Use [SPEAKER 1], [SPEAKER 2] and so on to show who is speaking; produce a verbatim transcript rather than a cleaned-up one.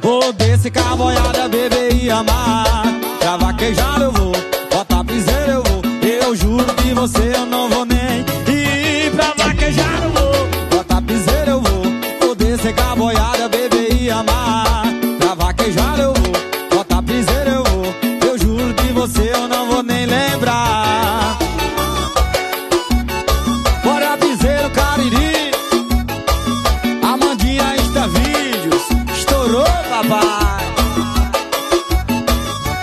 [SPEAKER 1] Vou descer com a boiada, beber e amar. Pra vaquejar eu vou, botar piseiro eu vou. Eu juro que você eu não